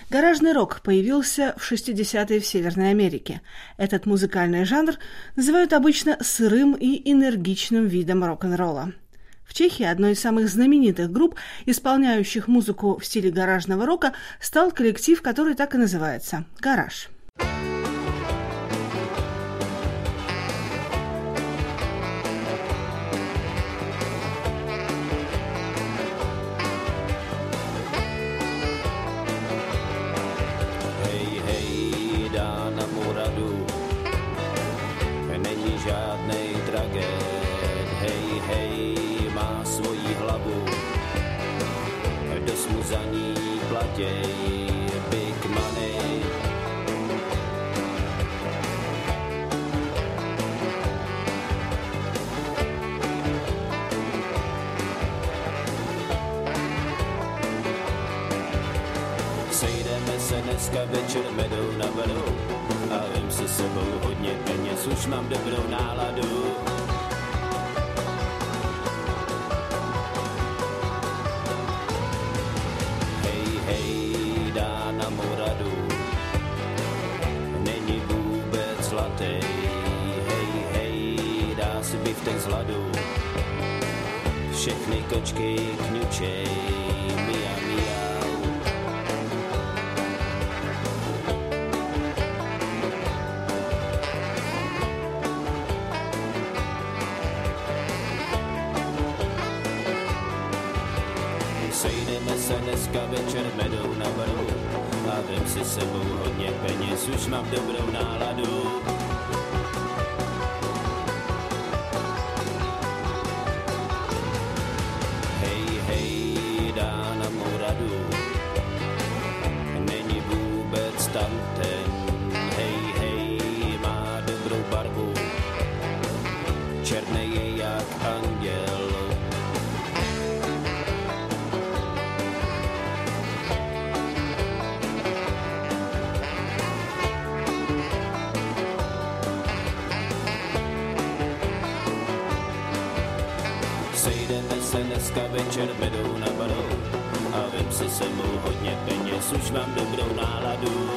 Гаражный рок появился в 60-е в Северной Америке. Этот музыкальный жанр называют обычно сырым и энергичным видом рок-н-ролла. В Чехии одной из самых знаменитых групп, исполняющих музыку в стиле гаражного рока, стал коллектив, который так и называется – «Гараж». Žádnej tragéd, hej, hej, má svoji hlavu, dost mu za ní platěj big money. Sejdeme se dneska večer medou na beru a vem si sebou hodně peněz, už mám dobrou náladu. Hej, hej, dá na mou radu, není vůbec zlatý. Hej, hej, dá si biftek z hladu, všechny kočky kňučej, mia, mia. Sejdeme se dneska večer medou na baru a vem si sebou hodně peněz, už mám dobrou náladu. Hej, hej, dá na mou radu, není vůbec tamten. Hej, hej, má dobrou barvu, černej je jak anděl. Sejdeme se dneska večer medou na baru a vem si sebou hodně peněz, už mám dobrou náladu.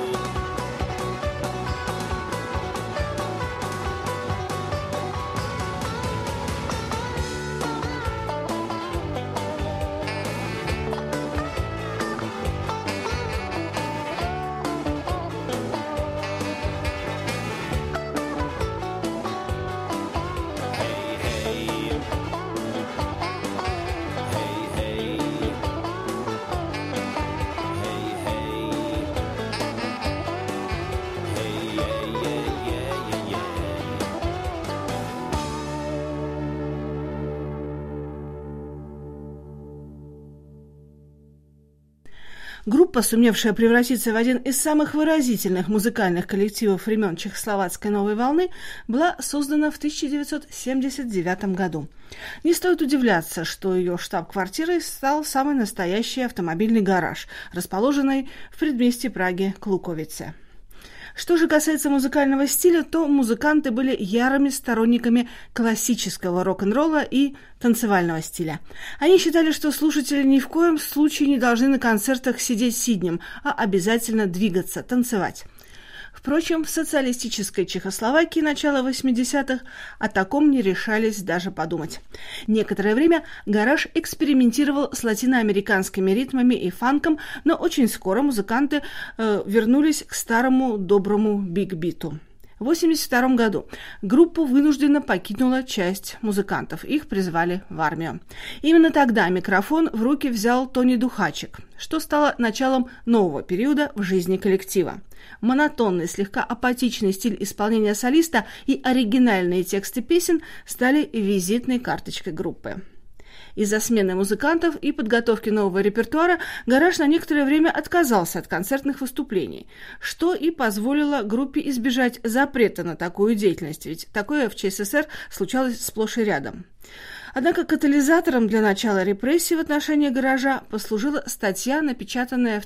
Группа, сумевшая превратиться в один из самых выразительных музыкальных коллективов времен чехословацкой новой волны, была создана в 1979 году. Не стоит удивляться, что ее штаб-квартирой стал самый настоящий автомобильный гараж, расположенный в предместье Праги Клуковице. Что же касается музыкального стиля, то музыканты были ярыми сторонниками классического рок-н-ролла и танцевального стиля. Они считали, что слушатели ни в коем случае не должны на концертах сидеть сиднем, а обязательно двигаться, танцевать. Впрочем, в социалистической Чехословакии начала 80-х о таком не решались даже подумать. Некоторое время гараж экспериментировал с латиноамериканскими ритмами и фанком, но очень скоро музыканты вернулись к старому доброму биг-биту. В 1982 году группу вынужденно покинула часть музыкантов. Их призвали в армию. Именно тогда микрофон в руки взял Тони Духачик, что стало началом нового периода в жизни коллектива. Монотонный, слегка апатичный стиль исполнения солиста и оригинальные тексты песен стали визитной карточкой группы. Из-за смены музыкантов и подготовки нового репертуара гараж на некоторое время отказался от концертных выступлений, что и позволило группе избежать запрета на такую деятельность, ведь такое в ЧССР случалось сплошь и рядом. Однако катализатором для начала репрессий в отношении гаража послужила статья, напечатанная в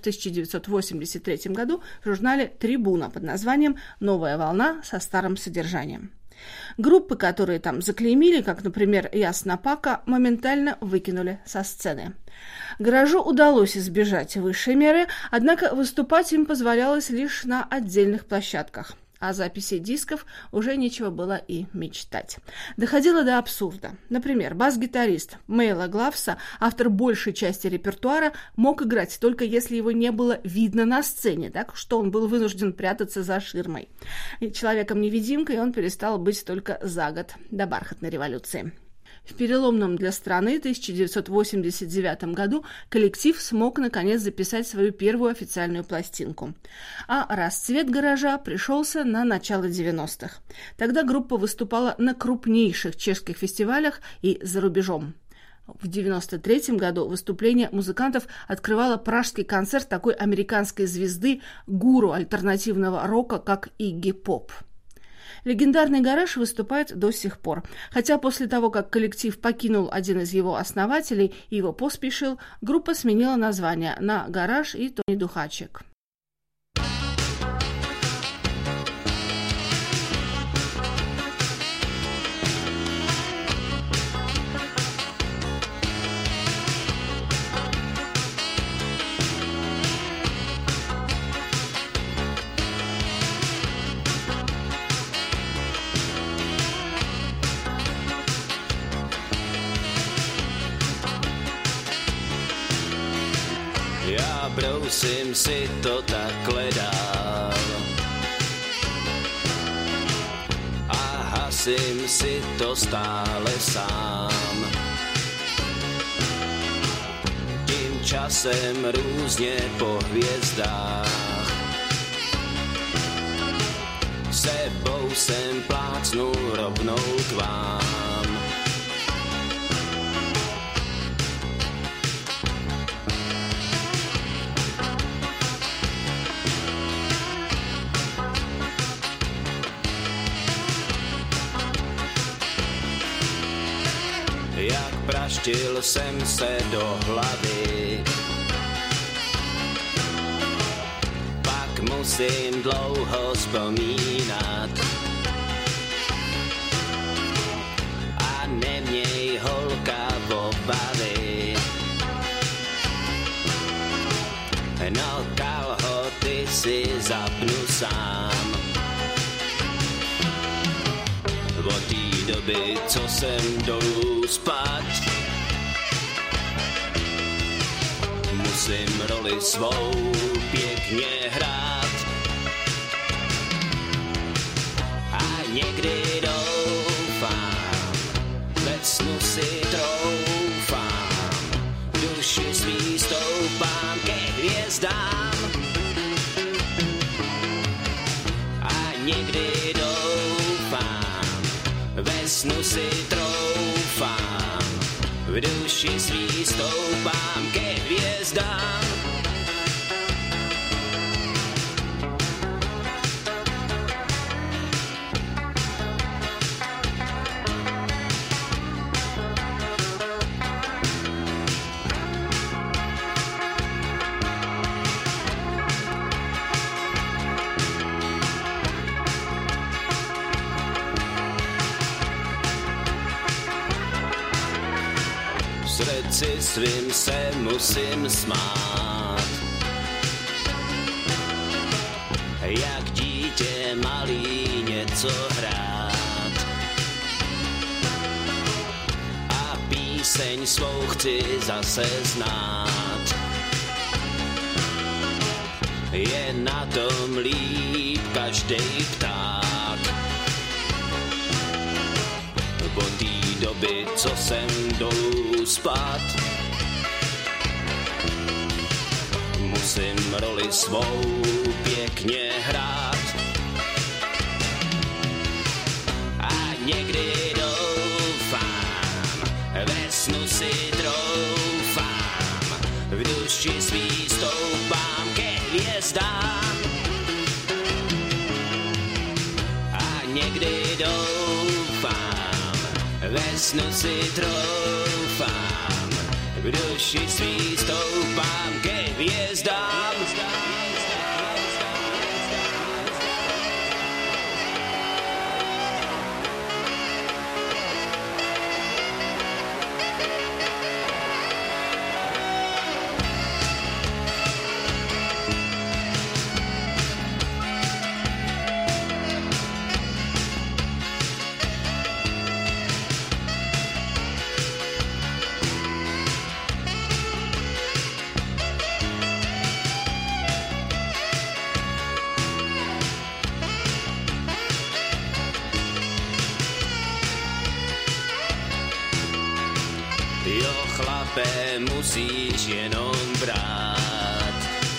1983 году в журнале «Трибуна» под названием «Новая волна со старым содержанием». Группы, которые там заклеймили, как, например, Ясна Пака, моментально выкинули со сцены. Гаражу удалось избежать высшей меры, однако выступать им позволялось лишь на отдельных площадках. О записи дисков уже нечего было и мечтать. Доходило до абсурда. Например, бас-гитарист Мейла Главса, автор большей части репертуара, мог играть только если его не было видно на сцене, так что он был вынужден прятаться за ширмой. И человеком-невидимкой он перестал быть только за год до бархатной революции. В переломном для страны 1989 году коллектив смог наконец записать свою первую официальную пластинку. А расцвет гаража пришелся на начало 90-х. Тогда группа выступала на крупнейших чешских фестивалях и за рубежом. В 1993 году выступление музыкантов открывало пражский концерт такой американской звезды, гуру альтернативного рока, как Игги Поп. Легендарный гараж выступает до сих пор. Хотя после того, как коллектив покинул один из его основателей и его поспешил, группа сменила название на «Гараж» и «Тони Духачек». Brousím si to takhle dál a hasím si to stále sám. Tím časem různě po hvězdách sebou sem plácnu rovnou k vám. Jak praštil jsem se do hlavy, pak musím dlouho vzpomínat a neměj holka obavy. No kalhoty si zapnu sám. Od té doby, co jsem dolů spát, musím roli svou pěkně hrát. A někdy doufám, ve snu si troufám, duši svý stoupám ke hvězdám. A někdy ve snu si troufám, v duši svý stoupám ke hvězdám. Srdci svým se musím smát, jak dítě malý něco hrát. A píseň svou chci zase znát, je na tom líp každej pták. Po té doby, co jsem dolů spát, musím roli svou pěkně hrát. A někdy doufám, ve snu si troufám, v duši svý stoupám ke hvězdám. A někdy doufám, ve snu si troufám, v duši svý stoupám ke hvězdám. slepé musíš jenom brát.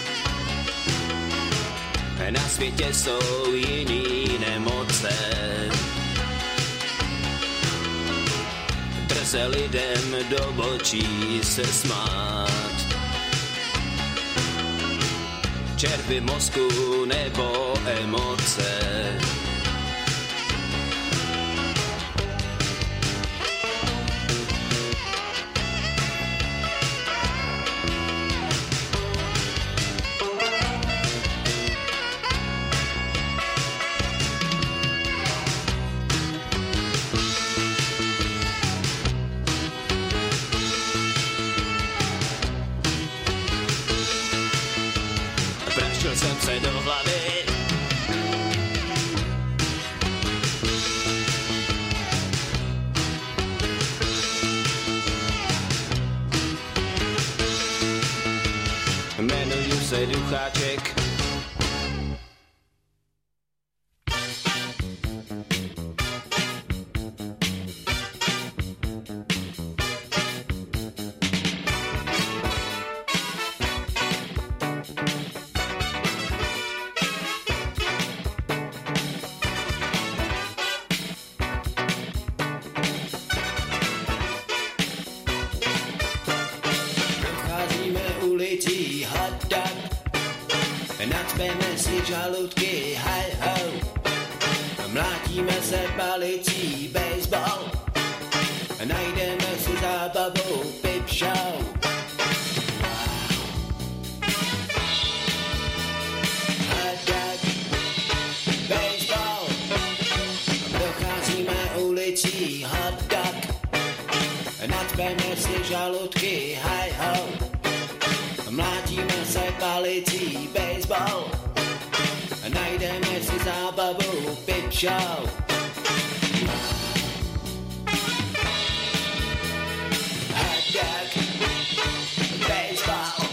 Na světě jsou jiný nemoce, drze lidem do očí se smát. Červy mozku nebo emoce. Jsem se do hlavy. Jmenuju se Ducháček. Nacpeme si žaludky, hej ho, mlátíme se palicí baseball, najdeme si zábavu, pip show. Hot dog, baseball, procházíme ulicí, hot dog, nacpeme si žaludky, hej ho, mlátíme se palicí baseball, najdeme si zábavu, pip show. Hot dog, baseball.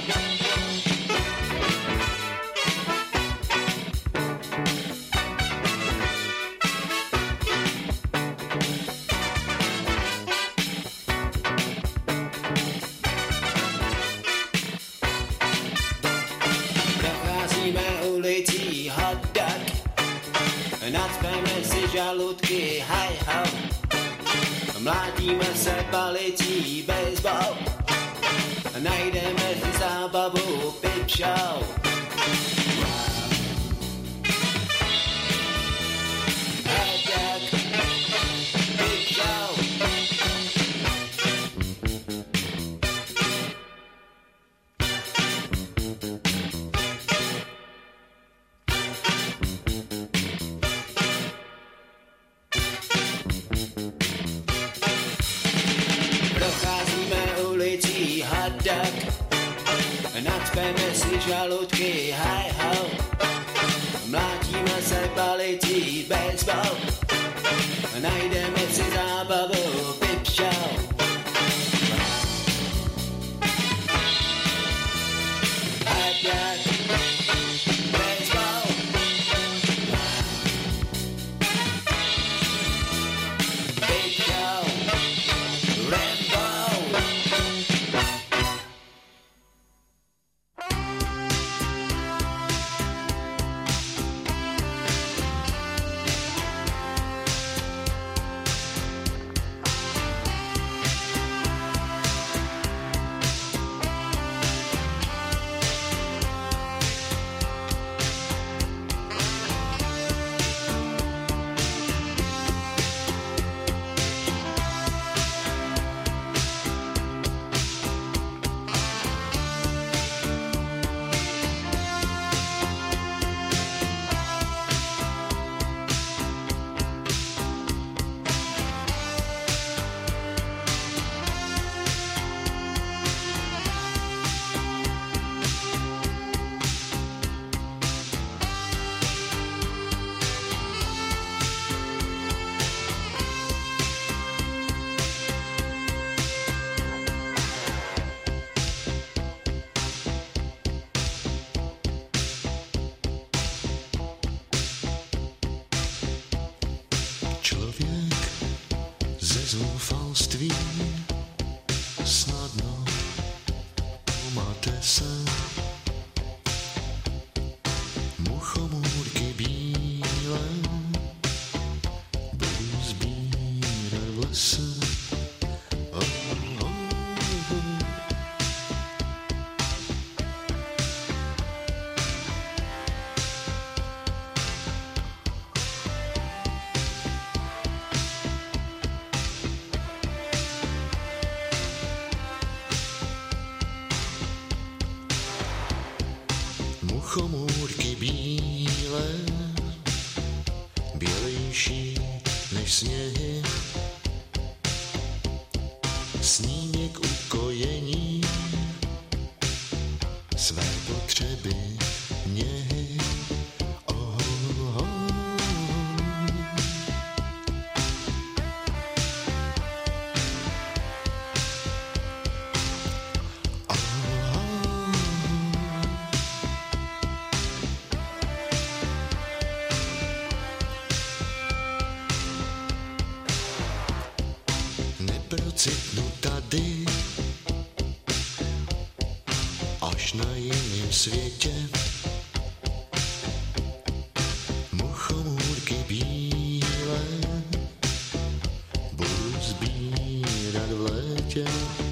Hot dog, nacpeme si žaludky, hej ho, mlátíme se palicí baseball, najdeme si zábavu, pip show. Hot dog, pip show. Hot dog, nacpeme si žaludky, hej ho, mlátíme se palicí baseball, najdeme si zábavu, pip show. Hot dog, baseball. Pip show, Rambo. Muchomůrky bílé, bělejší než sněhy, snímek ukojení své potřeby něhy. Neprocitnu tady, až na jiném světě. Muchomůrky bílé budu sbírat v létě.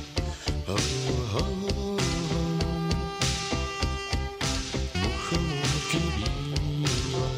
Muchomůrky bílé.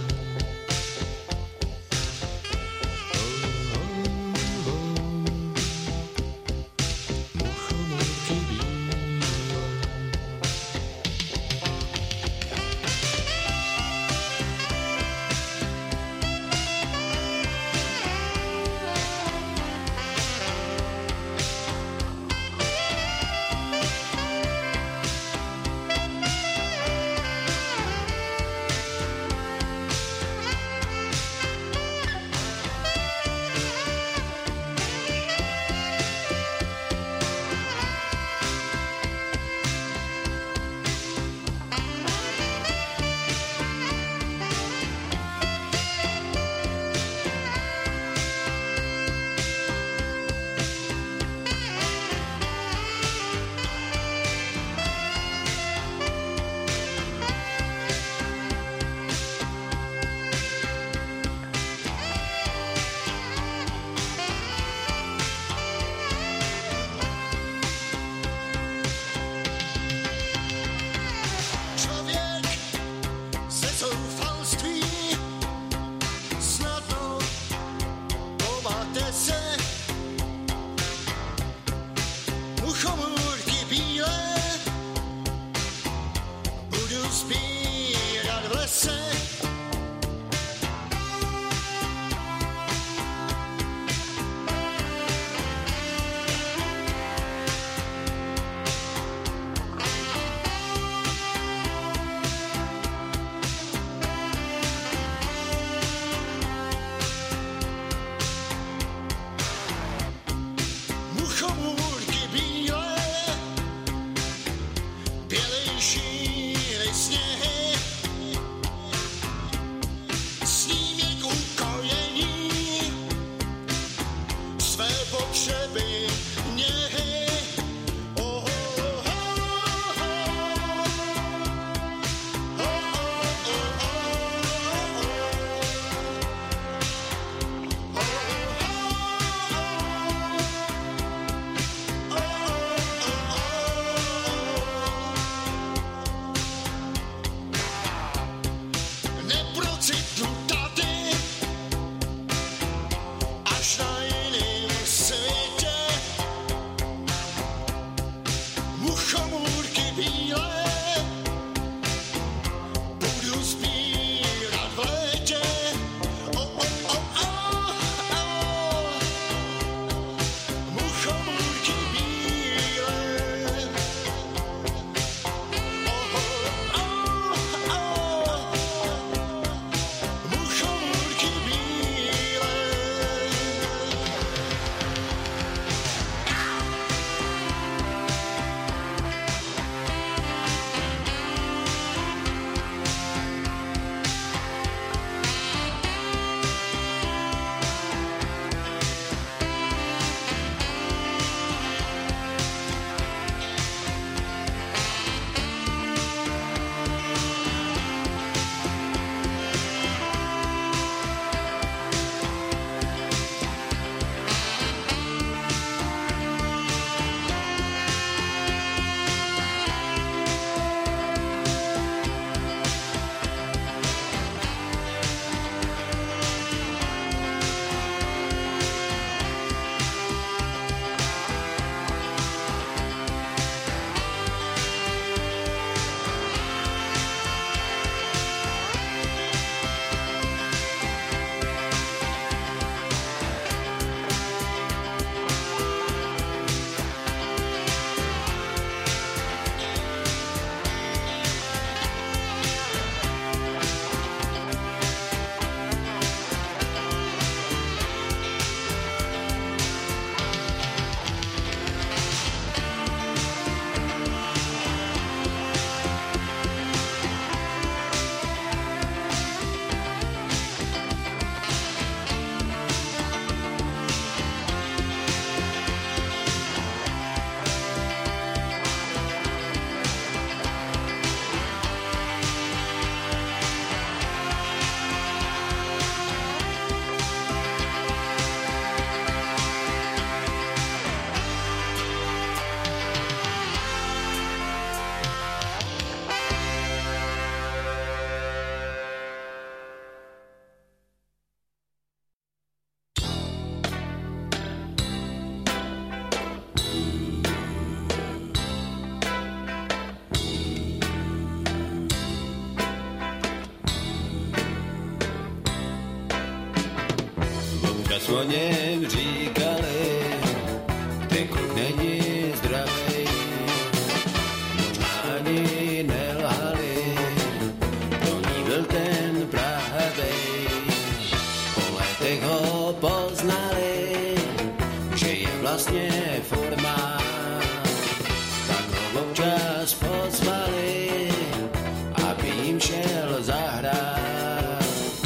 Občas o něm říkali, ten kluk není zdravej, možná ani nelhali, to ní byl ten pravej. Po letech ho poznali, že je vlastně formát, tak ho občas pozvali, aby jim šel zahrát.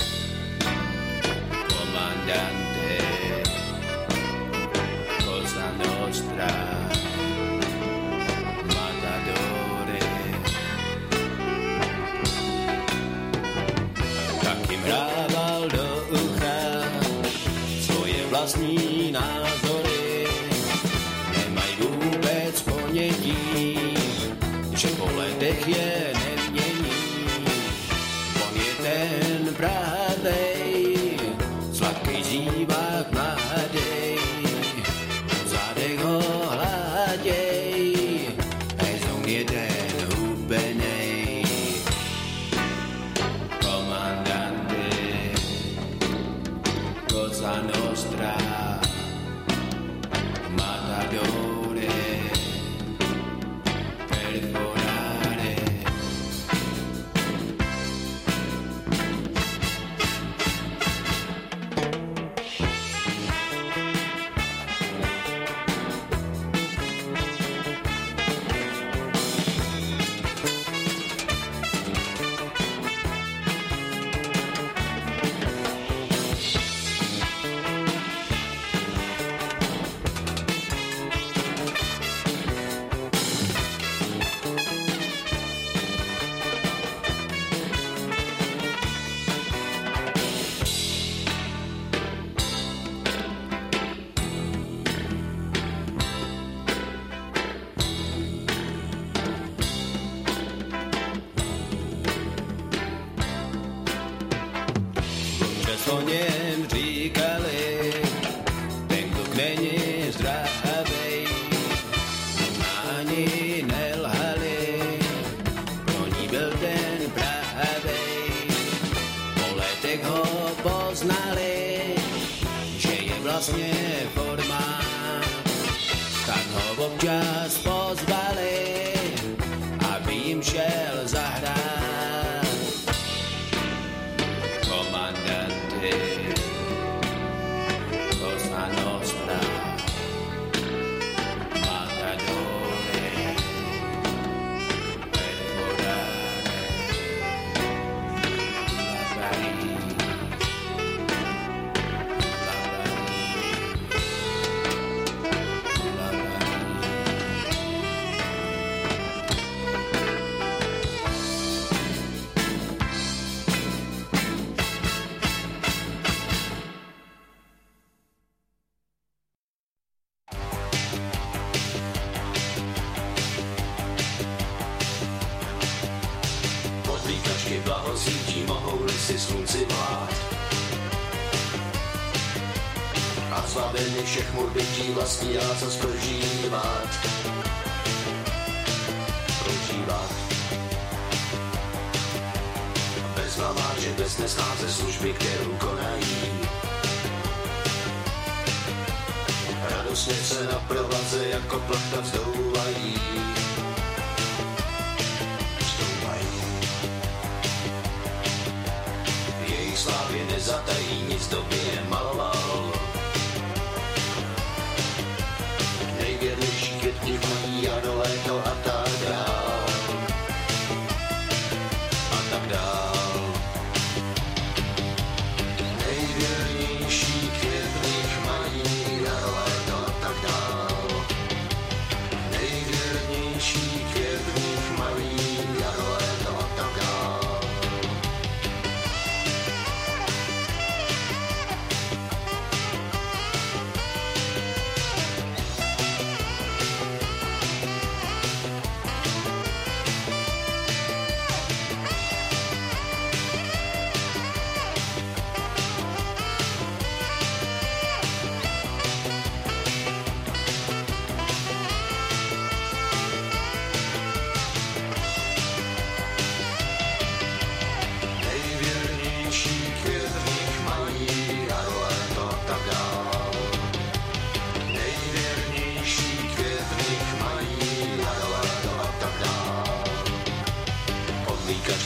Komandante, Cosa Nostra, Matadore. Tak jim hrával do ucha svoje vlastní názory, nemají vůbec ponětí, že po letech je nemění. On je ten pravej, sladký zívák mladej, v zádech ho hláděj, hejzon je ten hubenej. Komandante, Cosa Nostra, Matadore, perforare. O něm říkali, ten kluk není zdravej, ani nelhali, pro ní byl ten pravej. Po letech ho poznali, že je vlastně formát, tak ho občas pozvali, aby jim šel zahrát. Komandante, Cosa Nostra, Matadore, perforare, labari, Podlíkačky blahosítí, mohou-li si slunci vlád. A zbaveny všech morbití vlastní láca prožívat. Bez blamáže, bez nesnáze služby, kterou konají. Radostně se na provaze jako plachta vzdouvají. Jejich slávy nezatají, nic době je maloval. Nejvěrnější kytky mají a do léto a tak dál. A tak dál. Nejvěrnější květných mají a do léto a tak dál. Nejvěrnější květných mají a do léto a tak dál.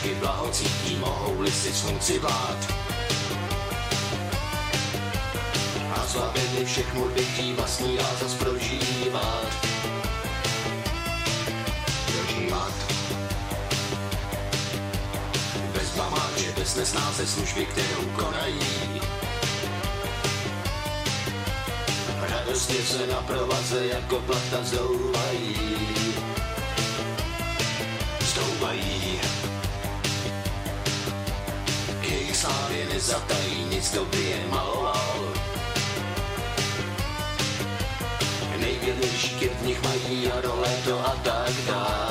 taky blahocítí, mohou-li si slunci vlád. A zbavili všech mordití vlastní a zas prožívat. Bez blamáže, bez nesnáze služby, kterou konají. Radostně se na provaze jako plata zdouvají. K jejich slávě nezatají, nic to by je maloval. Nejvěrnější květ v nich mají a role to a tak dál.